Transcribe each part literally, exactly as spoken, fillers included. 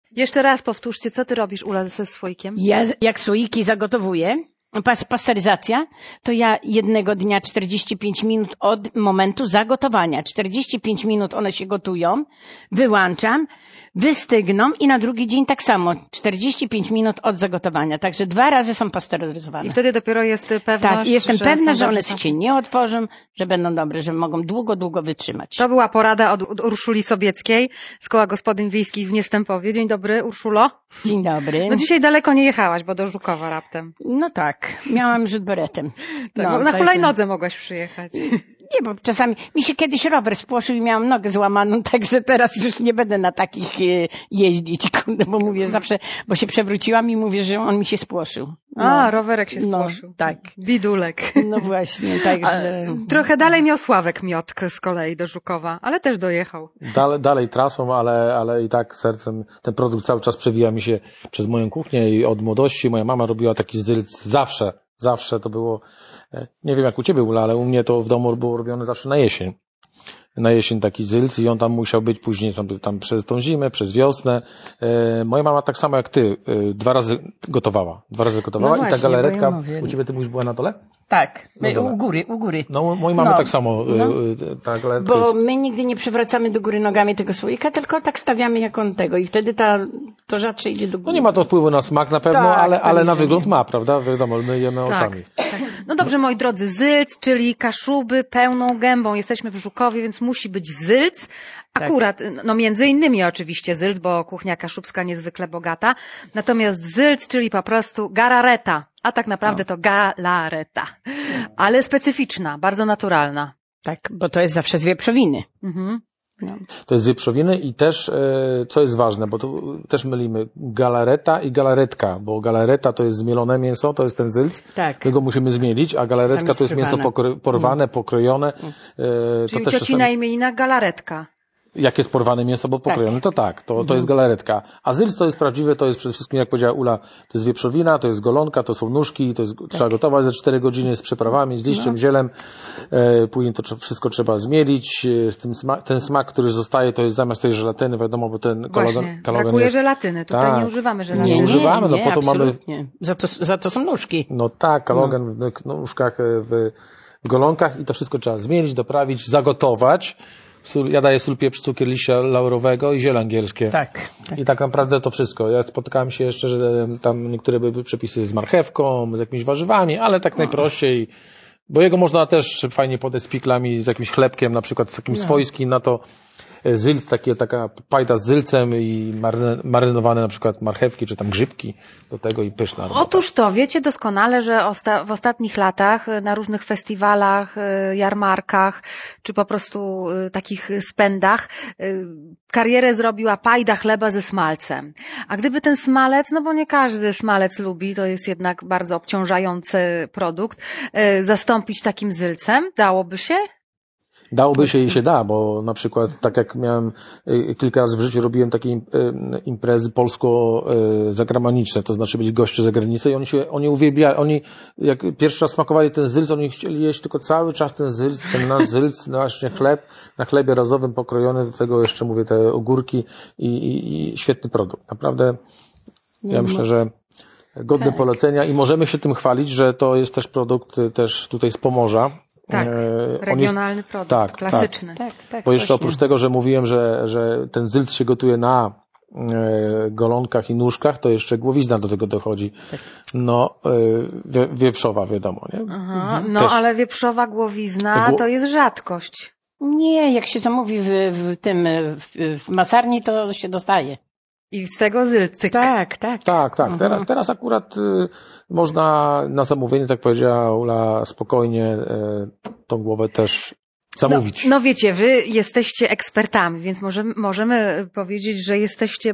Jeszcze raz powtórzcie, co ty robisz, Ula, ze słoikiem? Ja jak słoiki zagotowuję, pas, pasteryzacja, to ja jednego dnia czterdzieści pięć minut od momentu zagotowania. czterdzieści pięć minut one się gotują, wyłączam, wystygną i na drugi dzień tak samo, czterdzieści pięć minut od zagotowania. Także dwa razy są pasteryzowane. I wtedy dopiero jest pewność, tak, jestem że pewna, że one dobrze. się nie otworzą, że będą dobre, że mogą długo, długo wytrzymać. To była porada od, od Urszuli Sobieckiej z Koła Gospodyń Wiejskich w Niestępowie. Dzień dobry, Urszulo. Dzień dobry. No dzisiaj daleko nie jechałaś, bo do Żukowa raptem. No tak, miałam rzut beretem. Tak, no, bo na także- hulajnodze mogłaś przyjechać. Nie, bo czasami mi się kiedyś rower spłoszył i miałam nogę złamaną, także teraz już nie będę na takich e, jeździć, kurde, bo mówię zawsze, bo się przewróciłam i mówię, że on mi się spłoszył. No, A, rowerek się no, spłoszył. tak. Bidulek. No właśnie, także... A, trochę dalej miał Sławek Miotk z kolei do Żukowa, ale też dojechał. Dalej, dalej trasą, ale, ale i tak sercem ten produkt cały czas przewija mi się przez moją kuchnię i od młodości moja mama robiła taki zylc zawsze, zawsze to było, nie wiem jak u ciebie, Ula, ale u mnie to w domu było robione zawsze na jesień. Na jesień taki zylc i on tam musiał być później tam, tam przez tą zimę, przez wiosnę. E, moja mama tak samo jak ty, e, dwa razy gotowała. Dwa razy gotowała No i ta właśnie, galaretka, bo ja mówię. u ciebie ty mówisz była na dole? Tak, No dobra. u góry, u góry. No u mojej mamy No, tak samo e, no. e, ta galaretka Bo jest... my nigdy nie przewracamy do góry nogami tego słoika, tylko tak stawiamy jak on tego i wtedy ta, to rzadsze idzie do góry. No nie ma to wpływu na smak na pewno, Tak, ale, ale pewnie, na że wygląd nie. ma, prawda? Wiadomo, my jemy Tak. oczami. Tak. No dobrze, moi drodzy, zylc, czyli kaszuby pełną gębą. Jesteśmy w Żukowie, więc musi być zylc. Akurat, no między innymi oczywiście zylc, bo kuchnia kaszubska niezwykle bogata. Natomiast zylc, czyli po prostu garareta, a tak naprawdę to galareta. Ale specyficzna, bardzo naturalna. Tak, bo to jest zawsze z wieprzowiny. Mhm. No. To jest z wieprzowiny i też, e, co jest ważne, bo to też mylimy galareta i galaretka, bo galareta to jest zmielone mięso, to jest ten zylc. Tak. My go musimy zmielić, a galaretka Tam jest to jest mięso zrywane. pokro- porwane, pokrojone. E, Czyli to cioci czasami- na imienina galaretka. Jak jest porwane mięso, bo pokrojone, to tak, to, to jest galaretka. A zylc to jest prawdziwe, to jest przede wszystkim, jak powiedziała Ula, to jest wieprzowina, to jest golonka, to są nóżki, to jest, trzeba gotować za cztery godziny z przyprawami, z liściem, zielem, e, później to trze- wszystko trzeba zmielić, e, z tym sma- ten smak, który zostaje, to jest zamiast tej żelatyny, wiadomo, bo ten Właśnie, kolagen, kolagen brakuje jest... żelatyny. Tutaj Tak. nie używamy Nie żelatyny. Nie, używamy, nie, no po to mamy- absolutnie. Za to, za to są nóżki. No tak, kolagen w nóżkach, e, w, w golonkach i to wszystko trzeba zmielić, doprawić, zagotować. Sól, ja daję sól, pieprz, cukier, liścia laurowego i ziele angielskie. Tak, tak. I tak naprawdę to wszystko. Ja spotykałem się jeszcze, że tam niektóre były przepisy z marchewką, z jakimiś warzywami, ale tak najprościej, bo jego można też fajnie podać z piklami, z jakimś chlebkiem, na przykład z takim swojskim, na to zylc, takie, taka pajda z zylcem i maryne, marynowane na przykład marchewki, czy tam grzybki do tego i pyszna robota. Otóż to, wiecie doskonale, że osta- w ostatnich latach y, na różnych festiwalach, y, jarmarkach, czy po prostu y, takich spędach y, karierę zrobiła pajda chleba ze smalcem. A gdyby ten smalec, no bo nie każdy smalec lubi, to jest jednak bardzo obciążający produkt, y, zastąpić takim zylcem, dałoby się? Dałoby się i się da, bo na przykład tak jak miałem y, kilka razy w życiu robiłem takie im- y, imprezy polsko-zagraniczne, to znaczy byli goście z zagranicy i oni się, oni uwielbiali, oni jak pierwszy raz smakowali ten zylc, oni chcieli jeść tylko cały czas ten zylc, ten nasz zylc, właśnie chleb, na chlebie razowym pokrojony, do tego jeszcze mówię te ogórki i, i, i świetny produkt. Naprawdę ja myślę, że godny Tak. polecenia i możemy się tym chwalić, że to jest też produkt y, też tutaj z Pomorza. Tak, E, on jest- regionalny produkt, tak, klasyczny. Tak, tak. Bo jeszcze właśnie. oprócz tego, że mówiłem, że, że ten zylc się gotuje na e, golonkach i nóżkach, to jeszcze głowizna do tego dochodzi. No, e, wie, wieprzowa, wiadomo, nie? Aha, no Też. ale wieprzowa głowizna To gło- to jest rzadkość. Nie, jak się to mówi w, w tym, w, w masarni, to się dostaje. I z tego zylcyk. Tak, tak. Tak, tak. Teraz, teraz akurat y, można na zamówienie, tak powiedziała Ula, spokojnie y, tą głowę też zamówić. No, no wiecie, wy jesteście ekspertami, więc możemy, możemy powiedzieć, że jesteście y,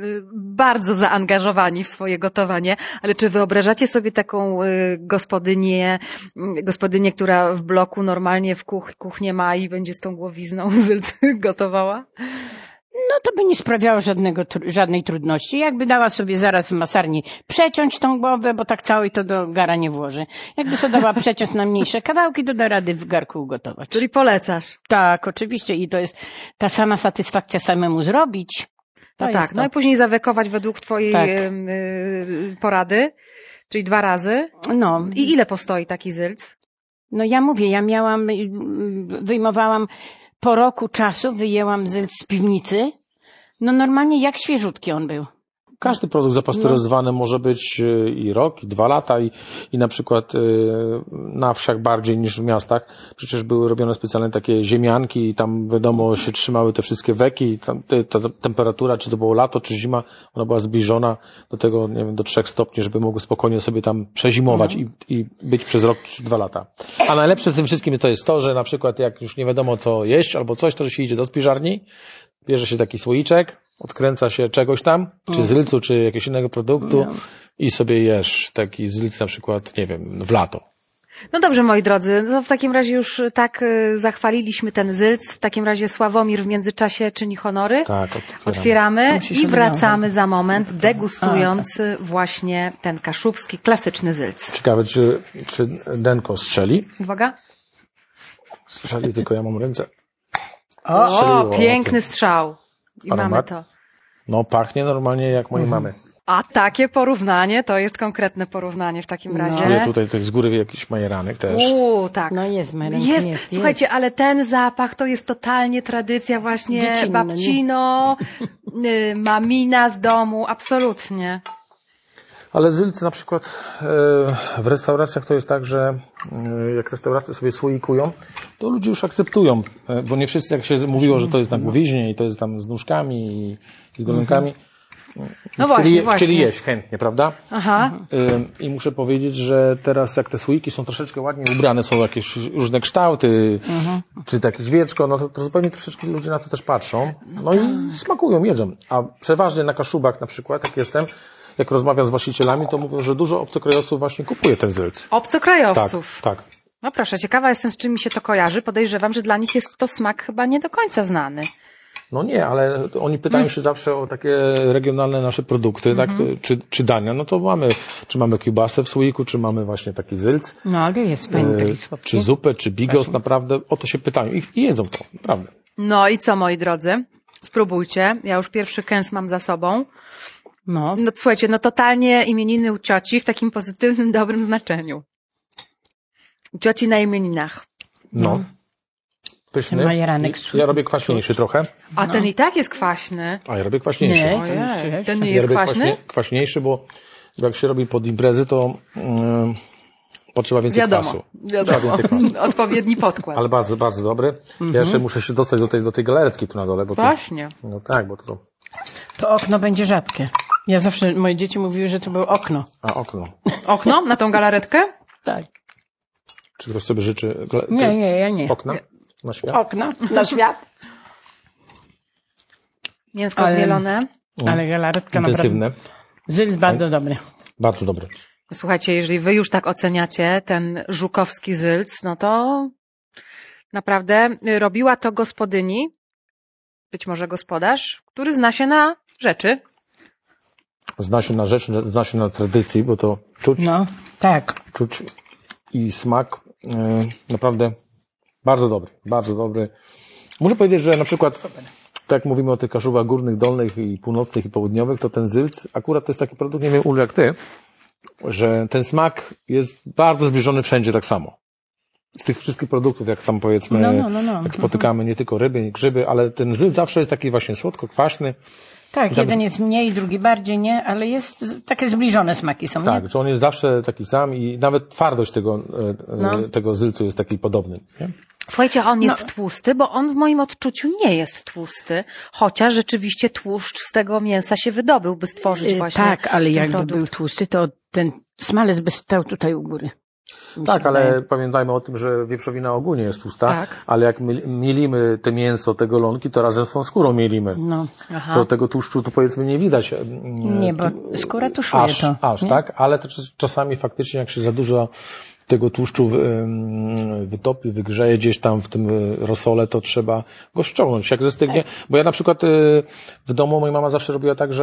bardzo zaangażowani w swoje gotowanie, ale czy wyobrażacie sobie taką y, gospodynię, y, gospodynię, która w bloku normalnie w kuch, kuchnię ma i będzie z tą głowizną zylc gotowała? No to by nie sprawiało żadnego, tru- żadnej trudności. Jakby dała sobie zaraz w masarni przeciąć tą głowę, bo tak całej to do gara nie włoży. Jakby sobie dała przeciąć na mniejsze kawałki, to da rady w garku ugotować. Czyli polecasz. Tak, oczywiście i to jest ta sama satysfakcja samemu zrobić. No To tak, jest no to. i później zawekować według twojej Tak. ym, y, porady, czyli dwa razy. No, I ile postoi taki zylc? no ja mówię, ja miałam, y, wyjmowałam po roku czasu, wyjęłam z, z piwnicy. No normalnie jak świeżutki on był. Każdy produkt zapasteryzowany może być y, i rok, i dwa lata, i, i na przykład y, na wsiach bardziej niż w miastach. Przecież były robione specjalne takie ziemianki i tam wiadomo się trzymały te wszystkie weki i tam te, ta temperatura, czy to było lato, czy zima, ona była zbliżona do tego, nie wiem, do trzech stopni, żeby mogły spokojnie sobie tam przezimować i, i być przez rok czy dwa lata. A najlepsze z tym wszystkim to jest to, że na przykład jak już nie wiadomo co jeść albo coś, to że się idzie do spiżarni, bierze się taki słoiczek, odkręca się czegoś tam, czy zylcu, czy jakiegoś innego produktu i sobie jesz taki zylc na przykład, nie wiem, w lato. No dobrze, moi drodzy, no w takim razie już tak y, zachwaliliśmy ten zylc. W takim razie Sławomir w międzyczasie czyni honory. Tak, otwieramy. Otwieramy Musisz i sobie wracamy za moment, degustując właśnie ten kaszubski, klasyczny zylc. Ciekawe, czy, czy Denko strzeli? Uwaga. Strzeli, tylko ja mam ręce. O, Strzeliło. piękny strzał. I Aromat. mamy to. No, pachnie normalnie jak mojej mamy. A takie porównanie, to jest konkretne porównanie w takim razie. Czuję tutaj tak z góry jakiś majeranek też. Uuu, tak. No jest, merenki, Jest, jest, słuchajcie, ale ten zapach to jest totalnie tradycja właśnie Dziecinna, babcino, y, mamina z domu, absolutnie. Ale zylc na przykład e, w restauracjach to jest tak, że e, jak restauracje sobie słoikują, to ludzie już akceptują, e, bo nie wszyscy, jak się mówiło, że to jest na głowiźnie i to jest tam z nóżkami i z golonkami, No chcieli, właśnie, je- właśnie. chcieli jeść chętnie, prawda? Aha. E, I muszę powiedzieć, że teraz jak te słoiki są troszeczkę ładnie ubrane, są jakieś różne kształty, czy takie świeczko, no to, to zupełnie troszeczkę ludzie na to też patrzą, no i smakują, jedzą. A przeważnie na Kaszubach na przykład, jak jestem, jak rozmawiam z właścicielami, to mówią, że dużo obcokrajowców właśnie kupuje ten zylc. Tak, Obcokrajowców. tak. No proszę, ciekawa jestem, z czym mi się to kojarzy. Podejrzewam, że dla nich jest to smak chyba nie do końca znany. No nie, ale oni pytają się zawsze o takie regionalne nasze produkty, tak, czy, czy dania. No to mamy, czy mamy kiełbasę w słoiku, czy mamy właśnie taki zylc, No ale jest fajny taki e, słodki. czy zupę, czy bigos, naprawdę o to się pytają i, i jedzą to, naprawdę. No i co, moi drodzy? Spróbujcie. Ja już pierwszy kęs mam za sobą. No, No słuchajcie, no totalnie imieniny u cioci w takim pozytywnym, dobrym znaczeniu. U cioci na imieninach. No. Pyszny. Ten majeranek I- Ja robię kwaśniejszy trochę, A ten i tak jest kwaśny. a ja robię kwaśniejszy. Nie. Ojej, ten nie Ja jest robię kwaśny? kwaśnie- kwaśniejszy, bo jak się robi pod imprezy, to mm, potrzeba więcej Wiadomo, kwasu. wiadomo. Trzeba więcej kwasu. Odpowiedni podkład. Ale bardzo, bardzo dobry. Ja jeszcze muszę się dostać do tej, do tej galaretki tu na dole, bo to, Właśnie. no tak, bo to, to okno będzie rzadkie. Ja zawsze, moje dzieci mówiły, że to było okno. a okno. Okno na tą galaretkę? Tak. Czy ktoś sobie życzy gla- Nie, tej- nie, ja nie. okna na świat? Okno na świat. Mięsko Ale- zmielone. Ale galaretka naprawdę. Intensywne. Zylc bardzo dobry. Bardzo dobry. Słuchajcie, jeżeli wy już tak oceniacie ten żukowski zylc, no to naprawdę robiła to gospodyni, być może gospodarz, który zna się na rzeczy. Zna się na rzeczy, zna się na tradycji, bo to czuć, No, tak. czuć i smak e, naprawdę bardzo dobry, bardzo dobry. Muszę powiedzieć, że na przykład tak jak mówimy o tych Kaszubach górnych, dolnych i północnych i południowych, to ten zylc akurat to jest taki produkt, nie wiem Ulu jak ty, że ten smak jest bardzo zbliżony wszędzie tak samo. Z tych wszystkich produktów, jak tam powiedzmy, No, no, no, no. jak spotykamy nie tylko ryby, nie grzyby, ale ten zylc zawsze jest taki właśnie słodko-kwaśny. Tak, tak- jeden jest mniej, drugi bardziej, nie? Ale jest, z- takie zbliżone smaki są, nie? Tak, że on jest zawsze taki sam i nawet twardość tego, e, e, No. tego zylcu jest taki podobny. Nie? Słuchajcie, a on jest No. tłusty, bo on w moim odczuciu nie jest tłusty, chociaż rzeczywiście tłuszcz z tego mięsa się wydobył, by stworzyć Y, właśnie Tak, ale ten jakby produkt. był tłusty, to ten smalec by stał tutaj u góry. Mi Tak, się ale wydaje. pamiętajmy o tym, że wieprzowina ogólnie jest tłusta, Tak. ale jak my mielimy te mięso, te golonki, to razem z tą skórą mielimy. No, Aha. To tego tłuszczu to powiedzmy nie widać. mm, nie, bo skóra tuszuje aż, to. Aż, nie? tak? Ale to czas- czasami faktycznie jak się za dużo tego tłuszczu wy- ym, wytopi, wygrzeje gdzieś tam w tym y, rosole, to trzeba go ściągnąć. Jak zestygnie, bo ja na przykład y, w domu moja mama zawsze robiła tak, że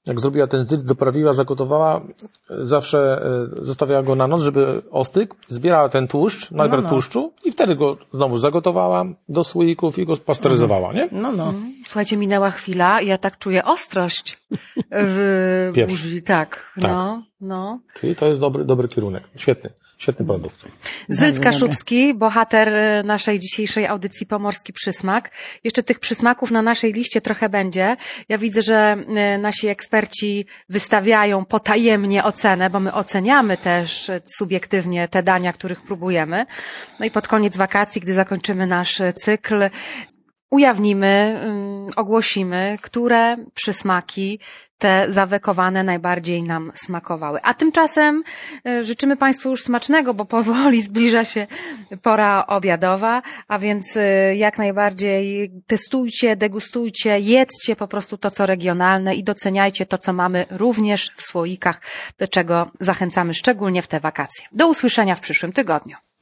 jak zrobiła ten zylc, doprawiła, zagotowała, zawsze zostawiała go na noc, żeby ostygł, zbierała ten tłuszcz, najpierw no, no. tłuszczu i wtedy go znowu zagotowała do słoików i go spasteryzowała, nie? No, no. Słuchajcie, minęła chwila i ja tak czuję ostrość w Pieprz. buzi. Tak, Tak. no, no. Czyli to jest dobry, dobry kierunek. Świetny, świetny produkt. Zylc Bardzo Kaszubski, bohater y, naszej dzisiejszej audycji Pomorski Przysmak. Jeszcze tych przysmaków na naszej liście trochę będzie. Ja widzę, że y, nasi eksperci wystawiają potajemnie ocenę, bo my oceniamy też y, subiektywnie te dania, których próbujemy. No i pod koniec wakacji, gdy zakończymy nasz y, cykl, ujawnimy, y, ogłosimy, które przysmaki te zawekowane najbardziej nam smakowały. A tymczasem y, życzymy Państwu już smacznego, bo powoli zbliża się pora obiadowa, a więc y, jak najbardziej testujcie, degustujcie, jedzcie po prostu to, co regionalne i doceniajcie to, co mamy również w słoikach, do czego zachęcamy szczególnie w te wakacje. Do usłyszenia w przyszłym tygodniu.